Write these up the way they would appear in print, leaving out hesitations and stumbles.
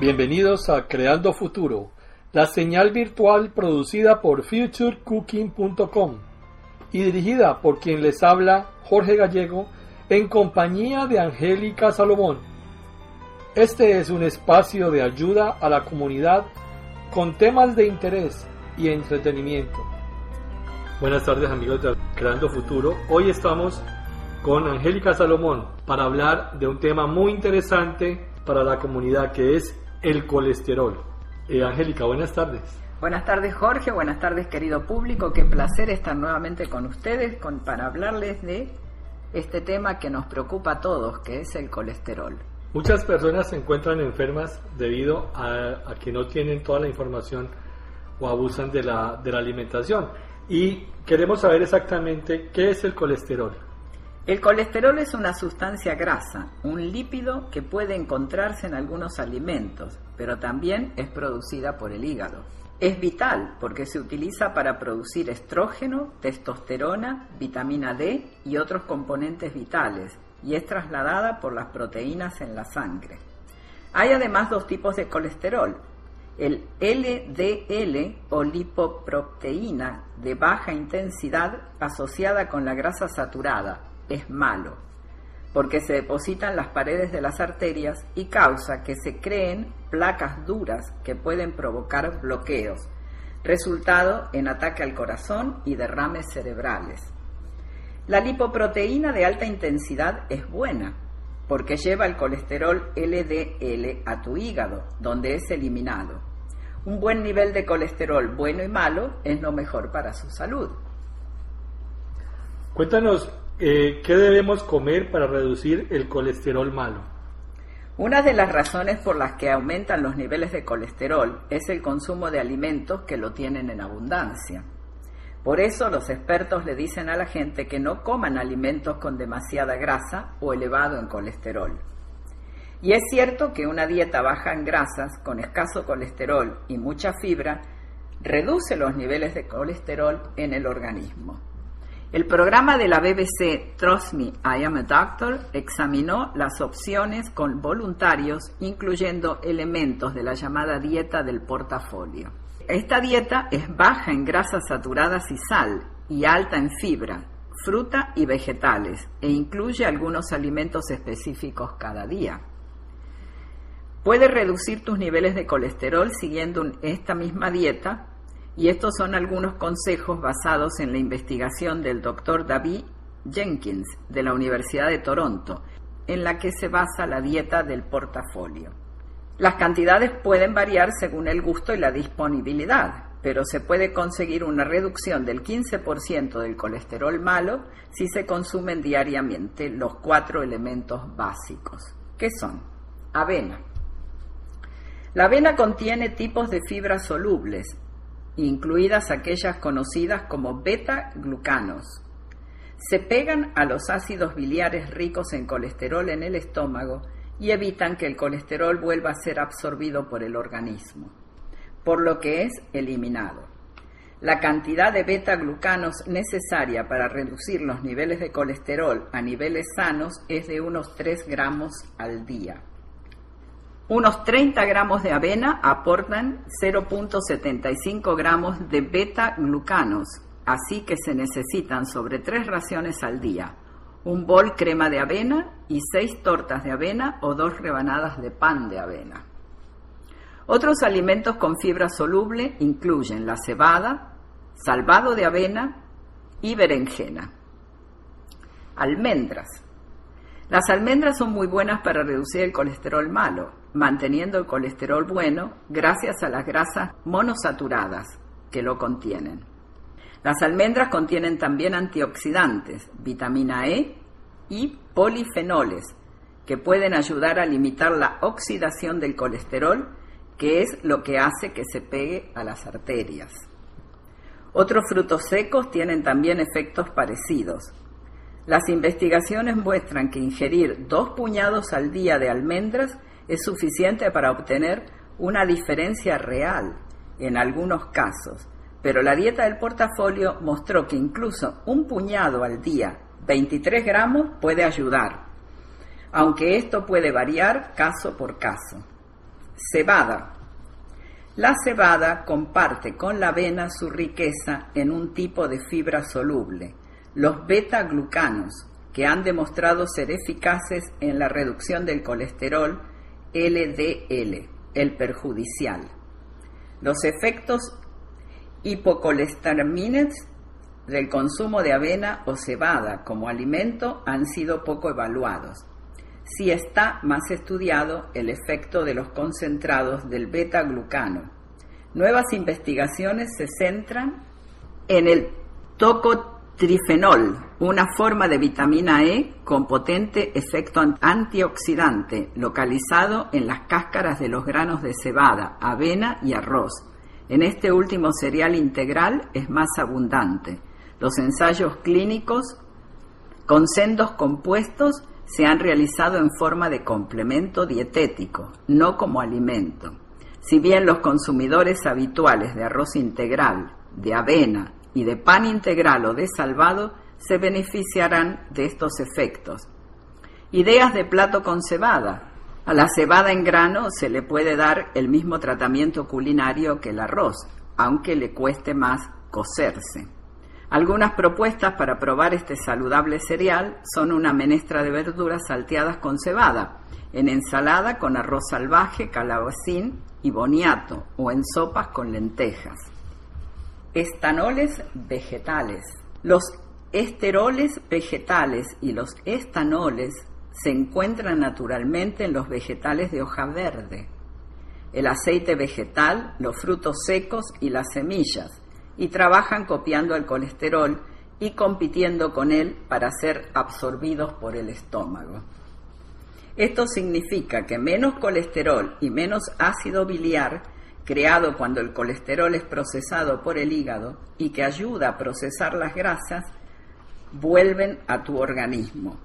Bienvenidos a Creando Futuro, la señal virtual producida por futurecooking.com y dirigida por quien les habla, Jorge Gallego, en compañía de Angélica Salomón. Este es un espacio de ayuda a la comunidad con temas de interés y entretenimiento. Buenas tardes, amigos de Creando Futuro. Hoy estamos con Angélica Salomón para hablar de un tema muy interesante para la comunidad, que es el colesterol. Angélica, buenas tardes. Buenas tardes, Jorge. Buenas tardes, querido público. Qué placer estar nuevamente con ustedes para hablarles de este tema que nos preocupa a todos, que es el colesterol. Muchas personas se encuentran enfermas debido a que no tienen toda la información o abusan de la alimentación. Y queremos saber exactamente qué es el colesterol. El colesterol es una sustancia grasa, un lípido que puede encontrarse en algunos alimentos, pero también es producida por el hígado. Es vital porque se utiliza para producir estrógeno, testosterona, vitamina D y otros componentes vitales, y es trasladada por las proteínas en la sangre. Hay además dos tipos de colesterol: el LDL o lipoproteína de baja intensidad asociada con la grasa saturada. Es malo, porque se deposita en las paredes de las arterias y causa que se creen placas duras que pueden provocar bloqueos, resultado en ataque al corazón y derrames cerebrales. La lipoproteína de alta intensidad es buena, porque lleva el colesterol LDL a tu hígado, donde es eliminado. Un buen nivel de colesterol bueno y malo es lo mejor para su salud. Cuéntanos, ¿qué debemos comer para reducir el colesterol malo? Una de las razones por las que aumentan los niveles de colesterol es el consumo de alimentos que lo tienen en abundancia. Por eso los expertos le dicen a la gente que no coman alimentos con demasiada grasa o elevado en colesterol. Y es cierto que una dieta baja en grasas, con escaso colesterol y mucha fibra, reduce los niveles de colesterol en el organismo. El programa de la BBC Trust Me, I Am a Doctor examinó las opciones con voluntarios, incluyendo elementos de la llamada dieta del portafolio. Esta dieta es baja en grasas saturadas y sal y alta en fibra, fruta y vegetales, e incluye algunos alimentos específicos cada día. Puedes reducir tus niveles de colesterol siguiendo esta misma dieta. Y estos son algunos consejos basados en la investigación del Dr. David Jenkins de la Universidad de Toronto, en la que se basa la dieta del portafolio. Las cantidades pueden variar según el gusto y la disponibilidad, pero se puede conseguir una reducción del 15% del colesterol malo si se consumen diariamente los 4 elementos básicos, que son: avena. La avena contiene tipos de fibras solubles, incluidas aquellas conocidas como beta-glucanos. Se pegan a los ácidos biliares ricos en colesterol en el estómago y evitan que el colesterol vuelva a ser absorbido por el organismo, por lo que es eliminado. La cantidad de beta-glucanos necesaria para reducir los niveles de colesterol a niveles sanos es de unos 3 gramos al día. Unos 30 gramos de avena aportan 0.75 gramos de beta-glucanos, así que se necesitan sobre 3 raciones al día: un bol crema de avena y 6 tortas de avena o 2 rebanadas de pan de avena. Otros alimentos con fibra soluble incluyen la cebada, salvado de avena y berenjena. Almendras. Las almendras son muy buenas para reducir el colesterol malo, manteniendo el colesterol bueno gracias a las grasas monosaturadas que lo contienen. Las almendras contienen también antioxidantes, vitamina E y polifenoles, que pueden ayudar a limitar la oxidación del colesterol, que es lo que hace que se pegue a las arterias. Otros frutos secos tienen también efectos parecidos. Las investigaciones muestran que ingerir 2 puñados al día de almendras es suficiente para obtener una diferencia real en algunos casos, pero la dieta del portafolio mostró que incluso un puñado al día, 23 gramos, puede ayudar, aunque esto puede variar caso por caso. Cebada. La cebada comparte con la avena su riqueza en un tipo de fibra soluble, los beta-glucanos, que han demostrado ser eficaces en la reducción del colesterol LDL, el perjudicial. Los efectos hipocolesteremines del consumo de avena o cebada como alimento han sido poco evaluados. Sí está más estudiado el efecto de los concentrados del beta-glucano. Nuevas investigaciones se centran en el tocotrifenol, una forma de vitamina E con potente efecto antioxidante, localizado en las cáscaras de los granos de cebada, avena y arroz. En este último cereal integral es más abundante. Los ensayos clínicos con sendos compuestos se han realizado en forma de complemento dietético, no como alimento. Si bien los consumidores habituales de arroz integral, de avena y de pan integral o de salvado se beneficiarán de estos efectos. Ideas de plato con cebada. A la cebada en grano se le puede dar el mismo tratamiento culinario que el arroz, aunque le cueste más cocerse. Algunas propuestas para probar este saludable cereal son una menestra de verduras salteadas con cebada, en ensalada con arroz salvaje, calabacín y boniato, o en sopas con lentejas. Estanoles vegetales. Los esteroles vegetales y los estanoles se encuentran naturalmente en los vegetales de hoja verde, el aceite vegetal, los frutos secos y las semillas, y trabajan copiando el colesterol y compitiendo con él para ser absorbidos por el estómago. Esto significa que menos colesterol y menos ácido biliar, creado cuando el colesterol es procesado por el hígado y que ayuda a procesar las grasas, vuelven a tu organismo.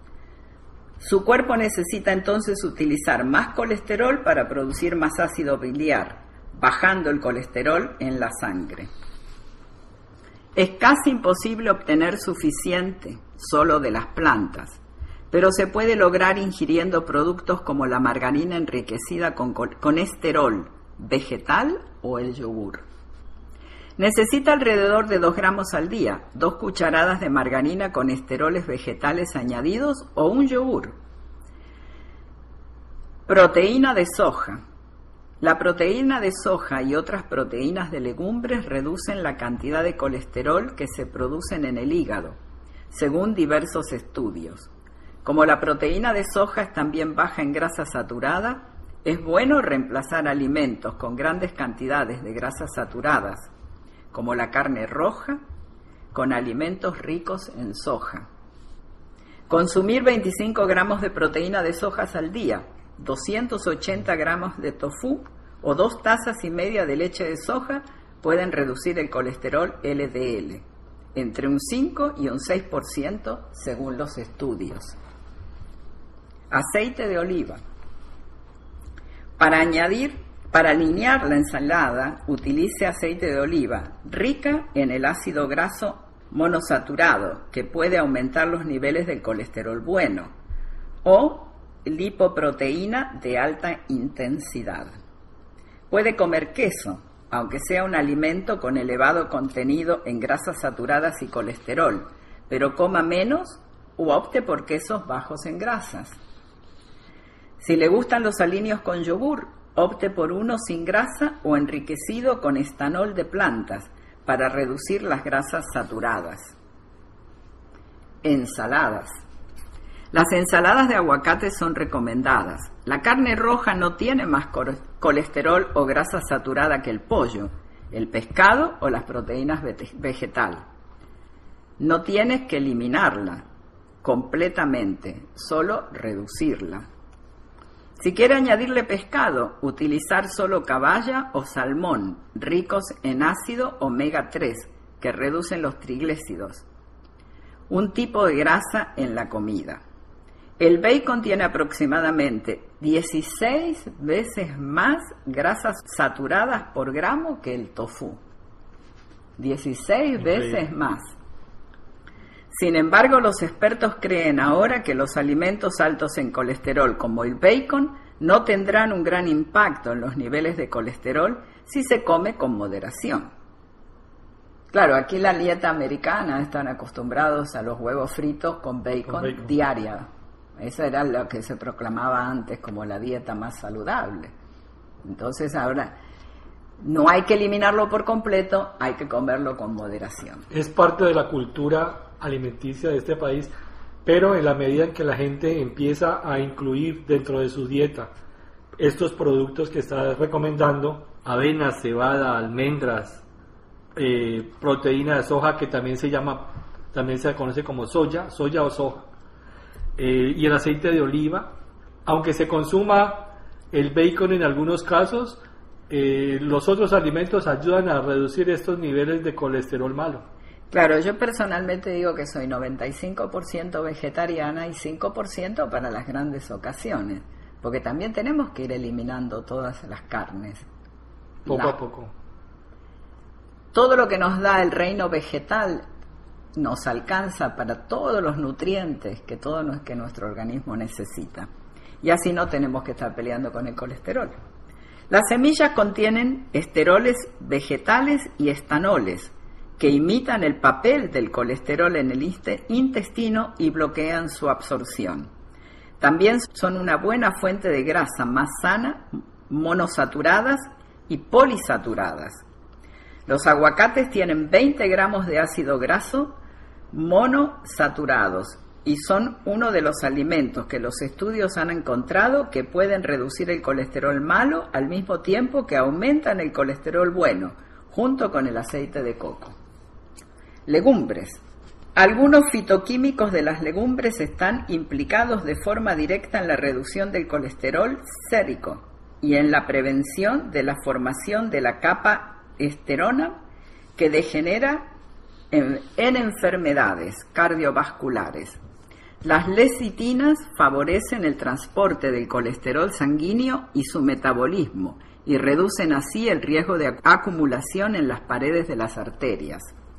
Su cuerpo necesita entonces utilizar más colesterol para producir más ácido biliar, bajando el colesterol en la sangre. Es casi imposible obtener suficiente solo de las plantas, pero se puede lograr ingiriendo productos como la margarina enriquecida con esterol vegetal o el yogur. Necesita alrededor de 2 gramos al día, 2 cucharadas de margarina con esteroles vegetales añadidos o un yogur. Proteína de soja. La proteína de soja y otras proteínas de legumbres reducen la cantidad de colesterol que se producen en el hígado, según diversos estudios. Como la proteína de soja es también baja en grasa saturada, es bueno reemplazar alimentos con grandes cantidades de grasas saturadas, como la carne roja, con alimentos ricos en soja. Consumir 25 gramos de proteína de sojas al día, 280 gramos de tofu o 2 tazas y media de leche de soja pueden reducir el colesterol LDL, entre un 5 y un 6% según los estudios. Aceite de oliva. Para alinear la ensalada, utilice aceite de oliva, rica en el ácido graso monosaturado, que puede aumentar los niveles del colesterol bueno, o lipoproteína de alta intensidad. Puede comer queso, aunque sea un alimento con elevado contenido en grasas saturadas y colesterol, pero coma menos o opte por quesos bajos en grasas. Si le gustan los aliños con yogur, opte por uno sin grasa o enriquecido con estanol de plantas para reducir las grasas saturadas. Ensaladas. Las ensaladas de aguacate son recomendadas. La carne roja no tiene más colesterol o grasa saturada que el pollo, el pescado o las proteínas vegetales. No tienes que eliminarla completamente, solo reducirla. Si quiere añadirle pescado, utilizar solo caballa o salmón, ricos en ácido omega 3, que reducen los triglicéridos, un tipo de grasa en la comida. El bacon tiene aproximadamente 16 veces más grasas saturadas por gramo que el tofu. 16 veces más. Sin embargo, los expertos creen ahora que los alimentos altos en colesterol, como el bacon, no tendrán un gran impacto en los niveles de colesterol si se come con moderación. Claro, aquí la dieta americana están acostumbrados a los huevos fritos con bacon diaria. Esa era lo que se proclamaba antes como la dieta más saludable. Entonces ahora no hay que eliminarlo por completo, hay que comerlo con moderación. Es parte de la cultura alimenticia de este país, pero en la medida en que la gente empieza a incluir dentro de su dieta estos productos que estás recomendando, avena, cebada, almendras, proteína de soja, que también se conoce como soya o soja, y el aceite de oliva, aunque se consuma el bacon en algunos casos, los otros alimentos ayudan a reducir estos niveles de colesterol malo. Claro, yo personalmente digo que soy 95% vegetariana y 5% para las grandes ocasiones, porque también tenemos que ir eliminando todas las carnes. Poco a poco. Todo lo que nos da el reino vegetal nos alcanza para todos los nutrientes que nuestro organismo necesita. Y así no tenemos que estar peleando con el colesterol. Las semillas contienen esteroles vegetales y estanoles, que imitan el papel del colesterol en el intestino y bloquean su absorción. También son una buena fuente de grasa más sana, monosaturadas y polisaturadas. Los aguacates tienen 20 gramos de ácido graso monosaturados y son uno de los alimentos que los estudios han encontrado que pueden reducir el colesterol malo al mismo tiempo que aumentan el colesterol bueno, junto con el aceite de coco. Legumbres. Algunos fitoquímicos de las legumbres están implicados de forma directa en la reducción del colesterol sérico y en la prevención de la formación de la capa esterona que degenera en enfermedades cardiovasculares. Las lecitinas favorecen el transporte del colesterol sanguíneo y su metabolismo y reducen así el riesgo de acumulación en las paredes de las arterias.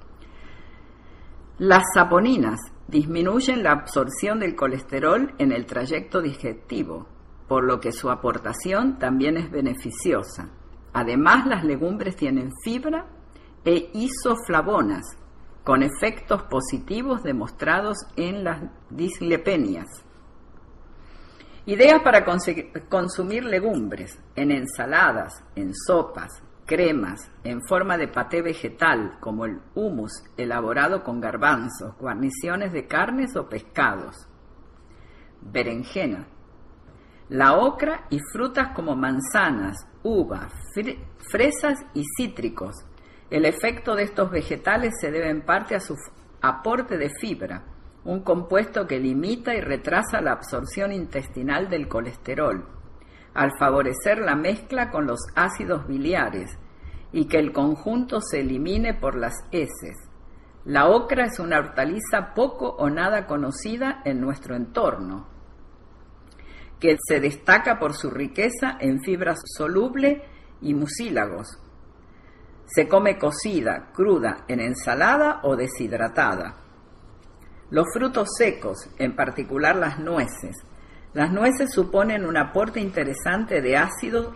Las saponinas disminuyen la absorción del colesterol en el trayecto digestivo, por lo que su aportación también es beneficiosa. Además, las legumbres tienen fibra e isoflavonas, con efectos positivos demostrados en las dislipemias. Ideas para consumir legumbres en ensaladas, en sopas, cremas, en forma de paté vegetal, como el hummus elaborado con garbanzos, guarniciones de carnes o pescados. Berenjena. La ocra y frutas como manzanas, uvas, fresas y cítricos. El efecto de estos vegetales se debe en parte a su aporte de fibra, un compuesto que limita y retrasa la absorción intestinal del colesterol, al favorecer la mezcla con los ácidos biliares y que el conjunto se elimine por las heces. La ocra es una hortaliza poco o nada conocida en nuestro entorno, que se destaca por su riqueza en fibra soluble y mucílagos. Se come cocida, cruda, en ensalada o deshidratada. Los frutos secos, en particular las nueces. Las nueces suponen un aporte interesante de ácido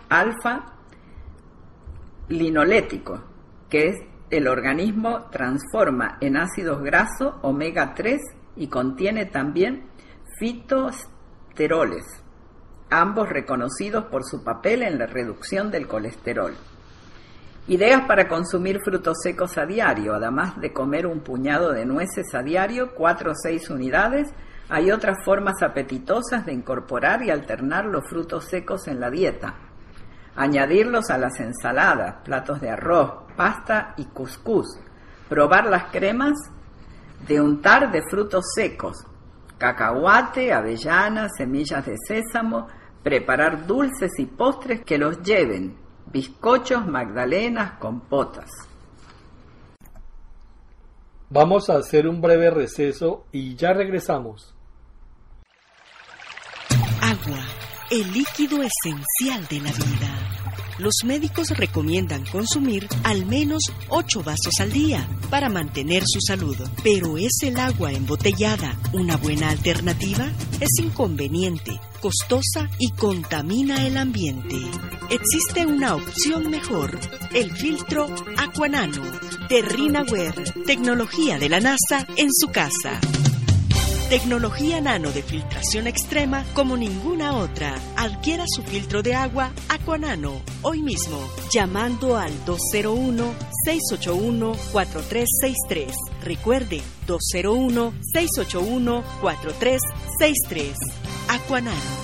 alfa-linolético, que el organismo transforma en ácidos grasos omega 3 y contiene también fitoesteroles, ambos reconocidos por su papel en la reducción del colesterol. Ideas para consumir frutos secos a diario. Además de comer un puñado de nueces a diario, 4 o 6 unidades, hay otras formas apetitosas de incorporar y alternar los frutos secos en la dieta. Añadirlos a las ensaladas, platos de arroz, pasta y cuscús. Probar las cremas de untar de frutos secos, cacahuate, avellana, semillas de sésamo. Preparar dulces y postres que los lleven, bizcochos, magdalenas, compotas. Vamos a hacer un breve receso y ya regresamos. Agua, el líquido esencial de la vida. Los médicos recomiendan consumir al menos 8 vasos al día para mantener su salud. ¿Pero es el agua embotellada una buena alternativa? Es inconveniente, costosa y contamina el ambiente. Existe una opción mejor, el filtro Aquanano de Rinaware, tecnología de la NASA en su casa. Tecnología nano de filtración extrema como ninguna otra. Adquiera su filtro de agua Aquanano hoy mismo, llamando al 201-681-4363. Recuerde, 201-681-4363. Aquanano.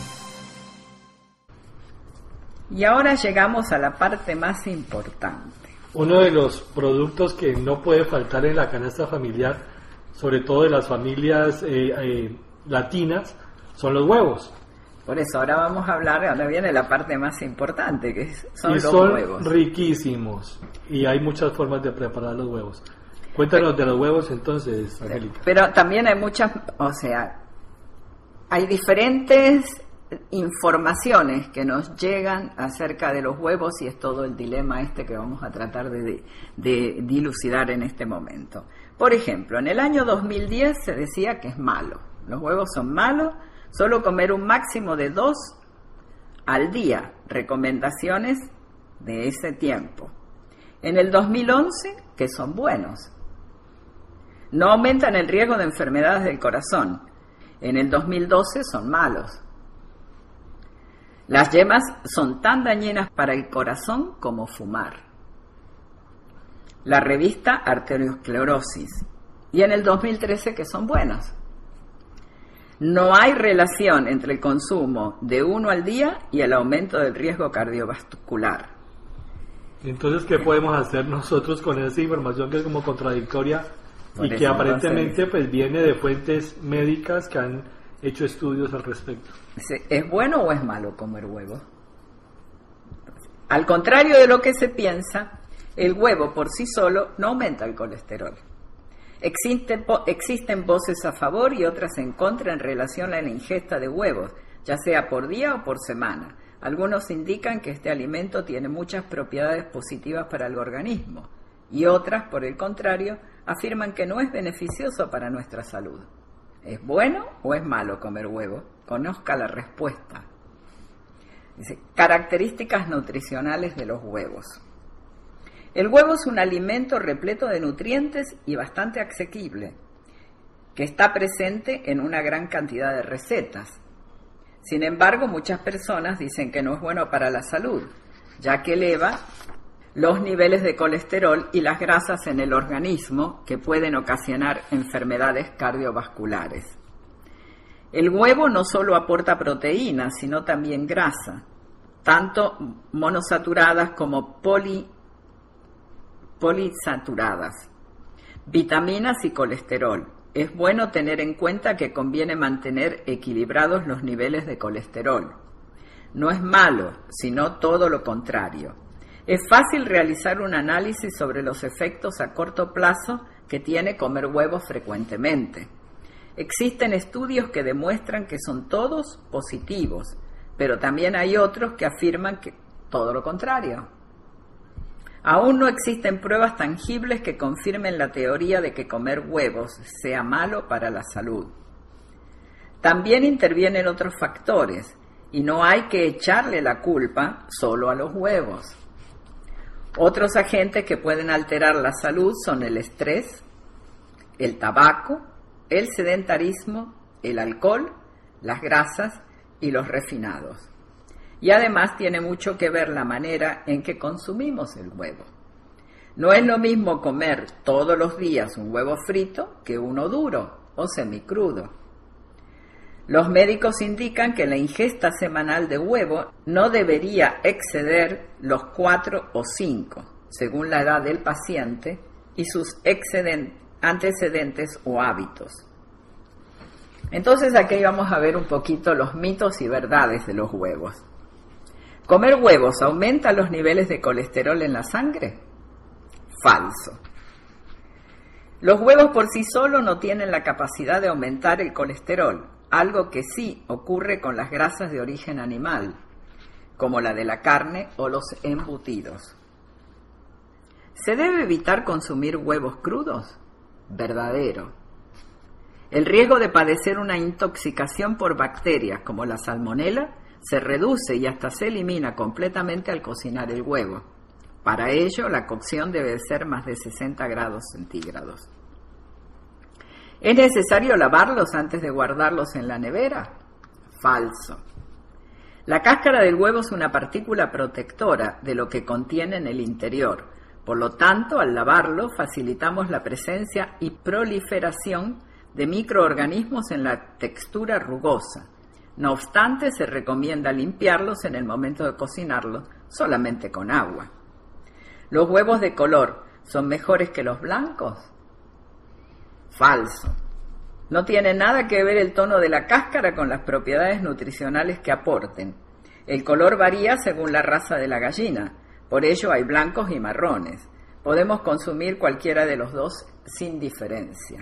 Y ahora llegamos a la parte más importante. Uno de los productos que no puede faltar en la canasta familiar, sobre todo de las familias latinas, son los huevos. Por eso ahora viene la parte más importante, que son los huevos. Son riquísimos y hay muchas formas de preparar los huevos. Cuéntanos de los huevos entonces, Angélica. Pero también hay hay diferentes informaciones que nos llegan acerca de los huevos y es todo el dilema que vamos a tratar de dilucidar en este momento. Por ejemplo, en el año 2010 se decía que es malo, los huevos son malos, solo comer un máximo de 2 al día, recomendaciones de ese tiempo. En el 2011, que son buenos, no aumentan el riesgo de enfermedades del corazón. En el 2012 son malos. Las yemas son tan dañinas para el corazón como fumar. La revista Arteriosclerosis. Y en el 2013 que son buenos. No hay relación entre el consumo de 1 al día y el aumento del riesgo cardiovascular. Entonces, ¿qué podemos hacer nosotros con esa información que es como contradictoria y que aparentemente pues viene de fuentes médicas que han hecho estudios al respecto? ¿Es bueno o es malo comer huevo? Al contrario de lo que se piensa, el huevo por sí solo no aumenta el colesterol. Existen voces a favor y otras en contra en relación a la ingesta de huevos, ya sea por día o por semana. Algunos indican que este alimento tiene muchas propiedades positivas para el organismo y otras, por el contrario, afirman que no es beneficioso para nuestra salud. ¿Es bueno o es malo comer huevo? Conozca la respuesta. Dice, características nutricionales de los huevos. El huevo es un alimento repleto de nutrientes y bastante asequible, que está presente en una gran cantidad de recetas. Sin embargo, muchas personas dicen que no es bueno para la salud, ya que eleva los niveles de colesterol y las grasas en el organismo que pueden ocasionar enfermedades cardiovasculares. El huevo no solo aporta proteínas, sino también grasa, tanto monosaturadas como polisaturadas, vitaminas y colesterol. Es bueno tener en cuenta que conviene mantener equilibrados los niveles de colesterol. No es malo, sino todo lo contrario. Es fácil realizar un análisis sobre los efectos a corto plazo que tiene comer huevos frecuentemente. Existen estudios que demuestran que son todos positivos, pero también hay otros que afirman que todo lo contrario. Aún no existen pruebas tangibles que confirmen la teoría de que comer huevos sea malo para la salud. También intervienen otros factores y no hay que echarle la culpa solo a los huevos. Otros agentes que pueden alterar la salud son el estrés, el tabaco, el sedentarismo, el alcohol, las grasas y los refinados. Y además tiene mucho que ver la manera en que consumimos el huevo. No es lo mismo comer todos los días un huevo frito que uno duro o semicrudo. Los médicos indican que la ingesta semanal de huevo no debería exceder los 4 o 5, según la edad del paciente y sus antecedentes o hábitos. Entonces aquí vamos a ver un poquito los mitos y verdades de los huevos. ¿Comer huevos aumenta los niveles de colesterol en la sangre? Falso. Los huevos por sí solos no tienen la capacidad de aumentar el colesterol, algo que sí ocurre con las grasas de origen animal. como la de la carne o los embutidos. ¿Se debe evitar consumir huevos crudos? Verdadero. El riesgo de padecer una intoxicación por bacterias como la salmonela se reduce y hasta se elimina completamente al cocinar el huevo. Para ello, la cocción debe ser más de 60 grados centígrados. ¿Es necesario lavarlos antes de guardarlos en la nevera? Falso. La cáscara del huevo es una partícula protectora de lo que contiene en el interior. Por lo tanto, al lavarlo, facilitamos la presencia y proliferación de microorganismos en la textura rugosa. No obstante, se recomienda limpiarlos en el momento de cocinarlos solamente con agua. ¿Los huevos de color son mejores que los blancos? Falso. No tiene nada que ver el tono de la cáscara con las propiedades nutricionales que aporten. El color varía según la raza de la gallina, por ello hay blancos y marrones. Podemos consumir cualquiera de los dos sin diferencia.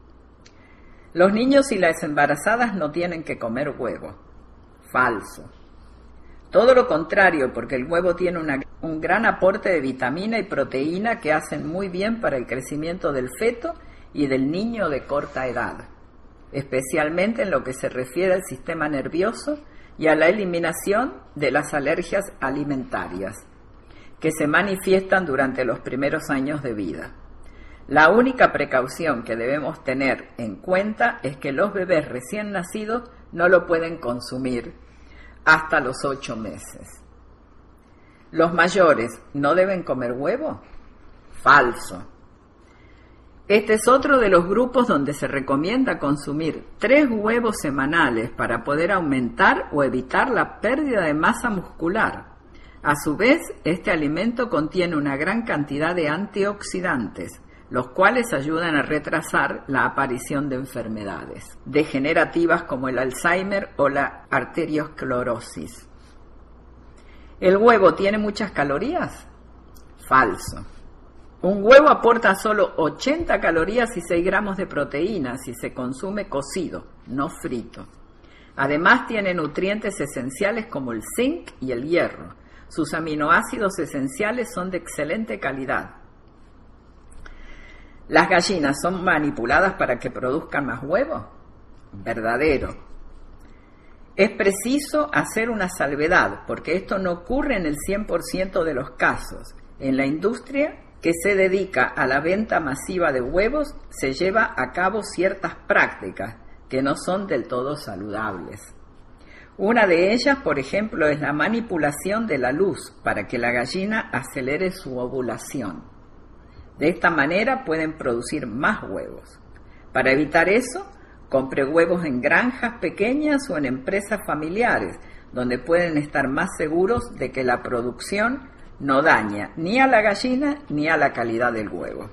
Los niños y las embarazadas no tienen que comer huevo. Falso. Todo lo contrario, porque el huevo tiene un gran aporte de vitamina y proteína que hacen muy bien para el crecimiento del feto y del niño de corta edad, especialmente en lo que se refiere al sistema nervioso y a la eliminación de las alergias alimentarias, que se manifiestan durante los primeros años de vida. La única precaución que debemos tener en cuenta es que los bebés recién nacidos no lo pueden consumir hasta los 8 meses. ¿Los mayores no deben comer huevo? Falso. Este es otro de los grupos donde se recomienda consumir 3 huevos semanales para poder aumentar o evitar la pérdida de masa muscular. A su vez, este alimento contiene una gran cantidad de antioxidantes, los cuales ayudan a retrasar la aparición de enfermedades degenerativas como el Alzheimer o la arteriosclerosis. ¿El huevo tiene muchas calorías? Falso. Un huevo aporta solo 80 calorías y 6 gramos de proteína si se consume cocido, no frito. Además tiene nutrientes esenciales como el zinc y el hierro. Sus aminoácidos esenciales son de excelente calidad. ¿Las gallinas son manipuladas para que produzcan más huevos? Verdadero. Es preciso hacer una salvedad, porque esto no ocurre en el 100% de los casos. En la industria que se dedica a la venta masiva de huevos, se lleva a cabo ciertas prácticas que no son del todo saludables. Una de ellas, por ejemplo, es la manipulación de la luz para que la gallina acelere su ovulación. De esta manera pueden producir más huevos. Para evitar eso, compre huevos en granjas pequeñas o en empresas familiares, donde pueden estar más seguros de que la producción no daña ni a la gallina ni a la calidad del huevo.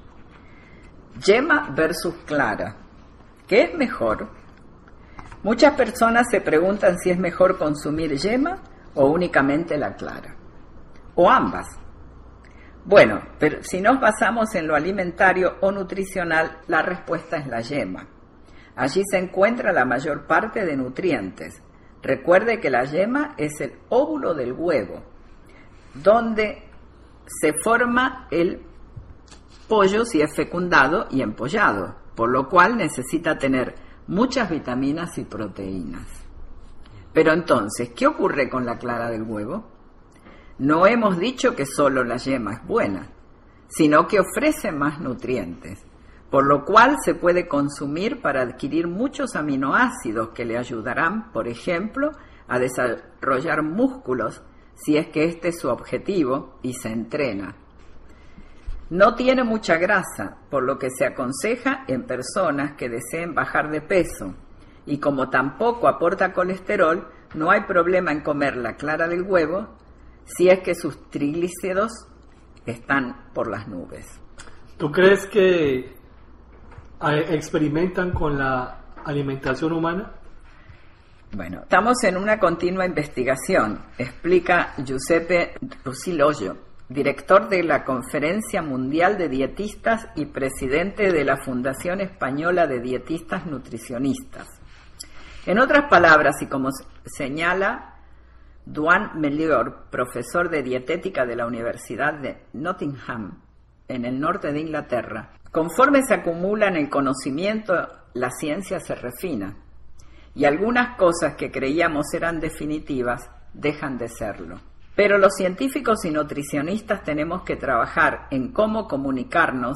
Yema versus clara. ¿Qué es mejor? Muchas personas se preguntan si es mejor consumir yema o únicamente la clara, o ambas. Bueno, pero si nos basamos en lo alimentario o nutricional, la respuesta es la yema. Allí se encuentra la mayor parte de nutrientes. Recuerde que la yema es el óvulo del huevo, donde se forma el pollo si es fecundado y empollado, por lo cual necesita tener muchas vitaminas y proteínas. Pero entonces, ¿qué ocurre con la clara del huevo? No hemos dicho que solo la yema es buena, sino que ofrece más nutrientes, por lo cual se puede consumir para adquirir muchos aminoácidos que le ayudarán, por ejemplo, a desarrollar músculos, si es que este es su objetivo y se entrena. No tiene mucha grasa, por lo que se aconseja en personas que deseen bajar de peso, y como tampoco aporta colesterol, no hay problema en comer la clara del huevo, si es que sus triglicéridos están por las nubes. ¿Tú crees que experimentan con la alimentación humana? Bueno, estamos en una continua investigación, explica Giuseppe Rusilogio, director de la Conferencia Mundial de Dietistas y presidente de la Fundación Española de Dietistas Nutricionistas. En otras palabras, y como señala Duane Melior, profesor de dietética de la Universidad de Nottingham, en el norte de Inglaterra: conforme se acumula en el conocimiento, la ciencia se refina, y algunas cosas que creíamos eran definitivas dejan de serlo. Pero los científicos y nutricionistas tenemos que trabajar en cómo comunicarnos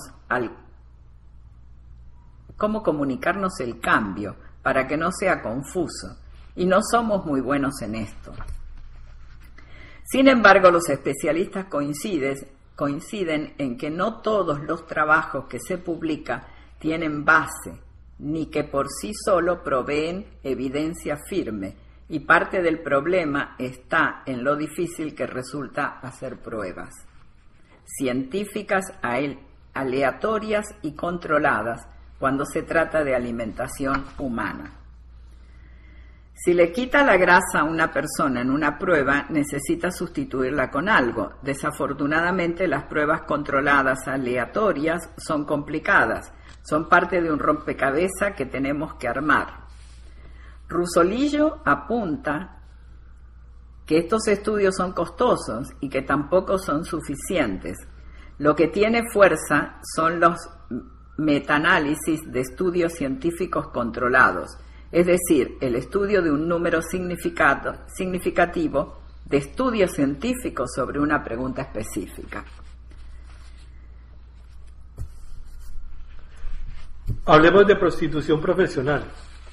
el cambio para que no sea confuso, y no somos muy buenos en esto. Sin embargo, los especialistas coinciden en que no todos los trabajos que se publican tienen base, ni que por sí solo proveen evidencia firme, y parte del problema está en lo difícil que resulta hacer pruebas científicas aleatorias y controladas cuando se trata de alimentación humana. Si le quita la grasa a una persona en una prueba, necesita sustituirla con algo. Desafortunadamente, las pruebas controladas aleatorias son complicadas, son parte de un rompecabezas que tenemos que armar. Rusolillo apunta que estos estudios son costosos y que tampoco son suficientes. Lo que tiene fuerza son los metaanálisis de estudios científicos controlados, es decir, el estudio de un número significativo de estudios científicos sobre una pregunta específica. Hablemos de prostitución profesional.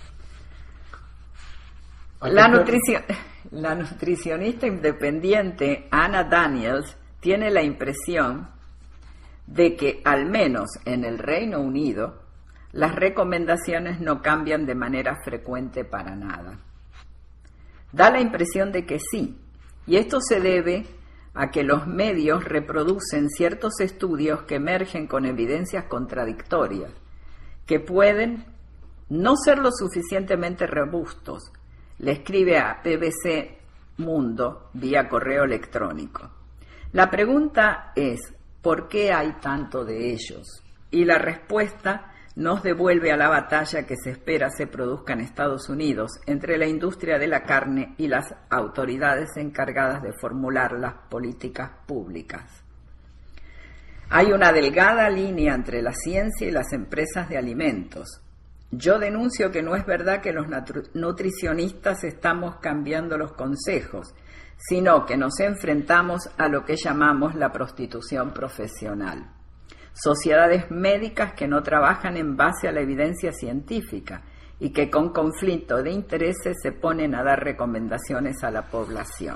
La nutricionista independiente Anna Daniels tiene la impresión de que, al menos en el Reino Unido, las recomendaciones no cambian de manera frecuente para nada. Da la impresión de que sí, y esto se debe a que los medios reproducen ciertos estudios que emergen con evidencias contradictorias, que pueden no ser lo suficientemente robustos. Le escribe a BBC Mundo vía correo electrónico. La pregunta es: ¿por qué hay tanto de ellos? Y la respuesta nos devuelve a la batalla que se espera se produzca en Estados Unidos entre la industria de la carne y las autoridades encargadas de formular las políticas públicas. Hay una delgada línea entre la ciencia y las empresas de alimentos. Yo denuncio que no es verdad que los nutricionistas estamos cambiando los consejos, sino que nos enfrentamos a lo que llamamos la prostitución profesional. Sociedades médicas que no trabajan en base a la evidencia científica y que con conflicto de intereses se ponen a dar recomendaciones a la población.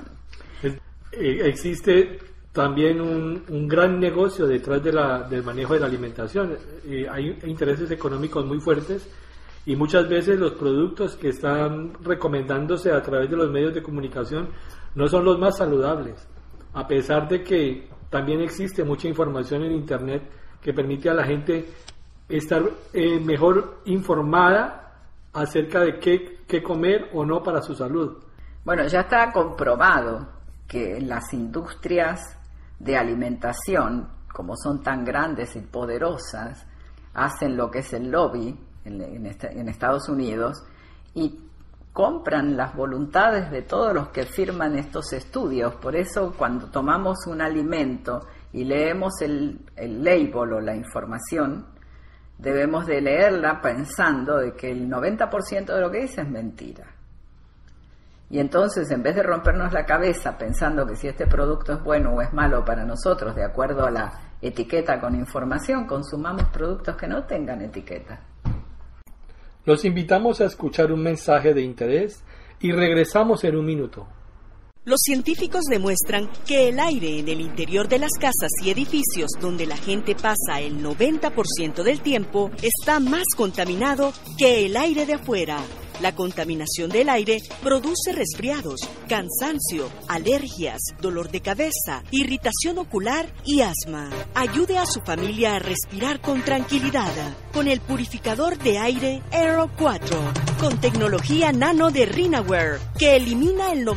Existe también un gran negocio detrás del manejo de la alimentación. Hay intereses económicos muy fuertes y muchas veces los productos que están recomendándose a través de los medios de comunicación no son los más saludables, a pesar de que también existe mucha información en Internet que permite a la gente estar mejor informada acerca de qué comer o no para su salud. Bueno, ya está comprobado que las industrias de alimentación, como son tan grandes y poderosas, hacen lo que es el lobby en Estados Unidos y compran las voluntades de todos los que firman estos estudios. Por eso, cuando tomamos un alimento y leemos el label o la información, debemos de leerla pensando de que el 90% de lo que dice es mentira. Y entonces, en vez de rompernos la cabeza pensando que si este producto es bueno o es malo para nosotros, de acuerdo a la etiqueta con información, consumamos productos que no tengan etiqueta. Los invitamos a escuchar un mensaje de interés y regresamos en un minuto. Los científicos demuestran que el aire en el interior de las casas y edificios donde la gente pasa el 90% del tiempo está más contaminado que el aire de afuera. La contaminación del aire produce resfriados, cansancio, alergias, dolor de cabeza, irritación ocular y asma. Ayude a su familia a respirar con tranquilidad con el purificador de aire Aero 4 con tecnología nano de Rinaware que elimina el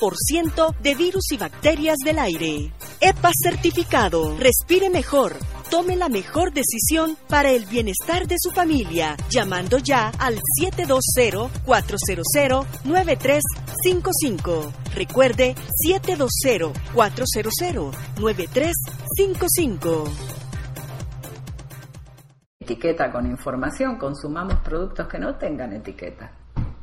99.99% de virus y bacterias del aire. EPA certificado. Respire mejor. tome la mejor decisión para el bienestar de su familia, llamando ya al 720-400-9355. Recuerde, 720-400-9355. Etiqueta con información, consumamos productos que no tengan etiqueta.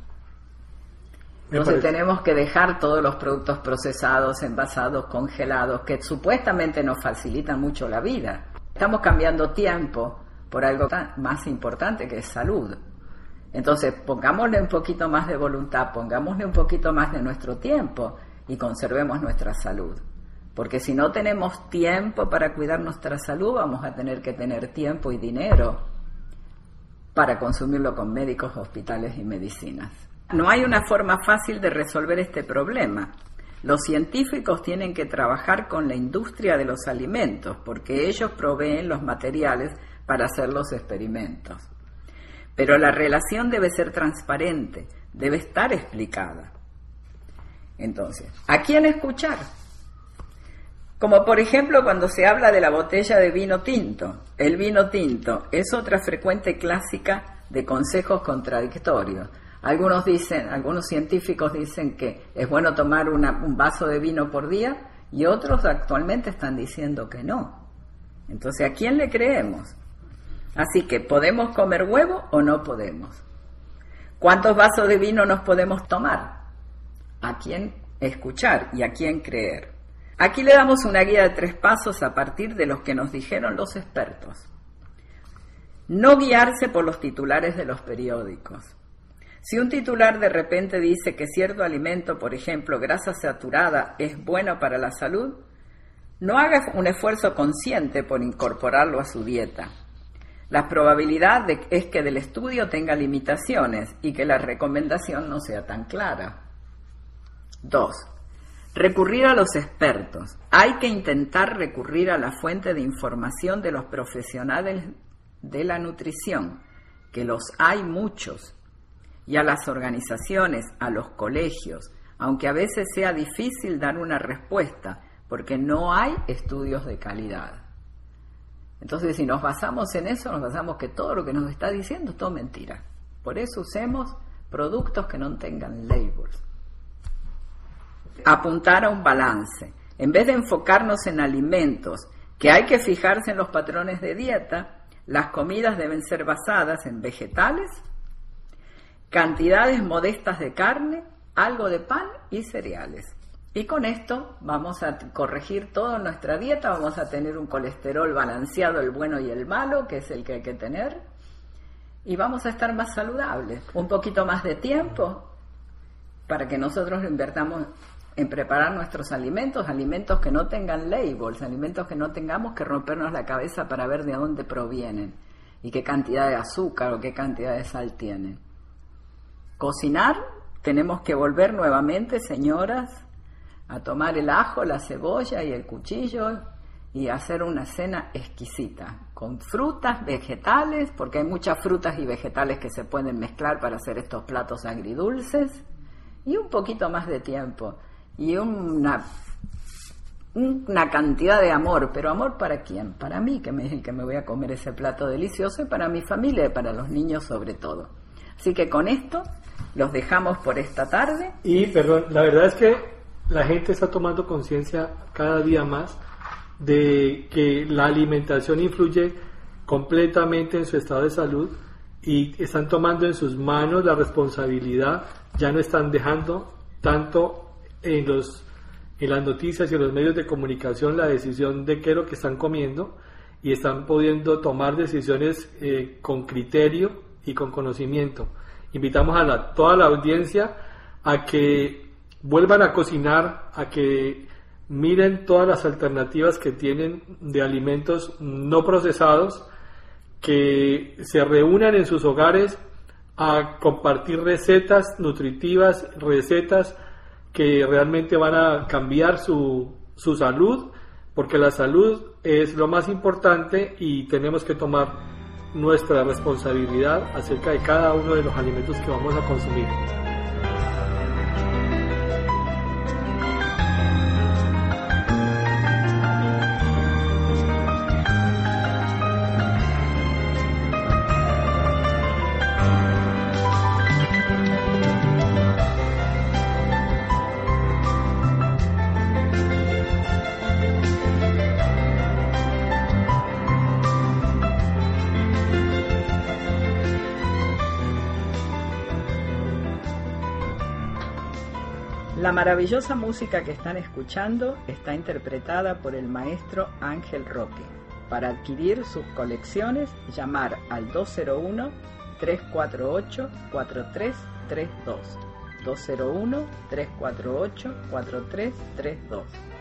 Entonces tenemos que dejar todos los productos procesados, envasados, congelados, que supuestamente nos facilitan mucho la vida. Estamos cambiando tiempo por algo más importante que es salud. Entonces pongámosle un poquito más de voluntad, pongámosle un poquito más de nuestro tiempo y conservemos nuestra salud. Porque si no tenemos tiempo para cuidar nuestra salud, vamos a tener que tener tiempo y dinero para consumirlo con médicos, hospitales y medicinas. No hay una forma fácil de resolver este problema. Los científicos tienen que trabajar con la industria de los alimentos porque ellos proveen los materiales para hacer los experimentos. Pero la relación debe ser transparente, debe estar explicada. Entonces, ¿a quién escuchar? Como por ejemplo cuando se habla de la botella de vino tinto. El vino tinto es otra frecuente clásica de consejos contradictorios. Algunos científicos dicen que es bueno tomar un vaso de vino por día y otros actualmente están diciendo que no. Entonces, ¿a quién le creemos? Así que, ¿podemos comer huevo o no podemos? ¿Cuántos vasos de vino nos podemos tomar? ¿A quién escuchar y a quién creer? Aquí le damos una guía de 3 pasos a partir de los que nos dijeron los expertos. No guiarse por los titulares de los periódicos. Si un titular de repente dice que cierto alimento, por ejemplo, grasa saturada, es bueno para la salud, no haga un esfuerzo consciente por incorporarlo a su dieta. La probabilidad es que del estudio tenga limitaciones y que la recomendación no sea tan clara. 2. Recurrir a los expertos. Hay que intentar recurrir a la fuente de información de los profesionales de la nutrición, que los hay muchos, y a las organizaciones, a los colegios, aunque a veces sea difícil dar una respuesta, porque no hay estudios de calidad. Entonces, si nos basamos en eso, nos basamos que todo lo que nos está diciendo es todo mentira. Por eso usemos productos que no tengan labels. Apuntar a un balance. En vez de enfocarnos en alimentos, que hay que fijarse en los patrones de dieta, las comidas deben ser basadas en vegetales, cantidades modestas de carne, algo de pan y cereales. Y con esto vamos a corregir toda nuestra dieta, vamos a tener un colesterol balanceado, el bueno y el malo, que es el que hay que tener, y vamos a estar más saludables. Un poquito más de tiempo para que nosotros lo invertamos en preparar nuestros alimentos, alimentos que no tengan labels, alimentos que no tengamos que rompernos la cabeza para ver de dónde provienen y qué cantidad de azúcar o qué cantidad de sal tienen. Cocinar, tenemos que volver nuevamente, señoras, a tomar el ajo, la cebolla y el cuchillo y hacer una cena exquisita, con frutas, vegetales, porque hay muchas frutas y vegetales que se pueden mezclar para hacer estos platos agridulces, y un poquito más de tiempo, y una cantidad de amor. ¿Pero amor para quién? Para mí, que me voy a comer ese plato delicioso, y para mi familia y para los niños sobre todo. Así que con esto los dejamos por esta tarde. Y, perdón, la verdad es que la gente está tomando conciencia cada día más de que la alimentación influye completamente en su estado de salud y están tomando en sus manos la responsabilidad, ya no están dejando tanto en las noticias y en los medios de comunicación la decisión de qué es lo que están comiendo, y están pudiendo tomar decisiones con criterio y con conocimiento. Invitamos a toda la audiencia a que vuelvan a cocinar, a que miren todas las alternativas que tienen de alimentos no procesados, que se reúnan en sus hogares a compartir recetas nutritivas, recetas que realmente van a cambiar su salud, porque la salud es lo más importante y tenemos que tomar nuestra responsabilidad acerca de cada uno de los alimentos que vamos a consumir. La maravillosa música que están escuchando está interpretada por el maestro Ángel Roque. Para adquirir sus colecciones, llamar al 201-348-4332. 201-348-4332.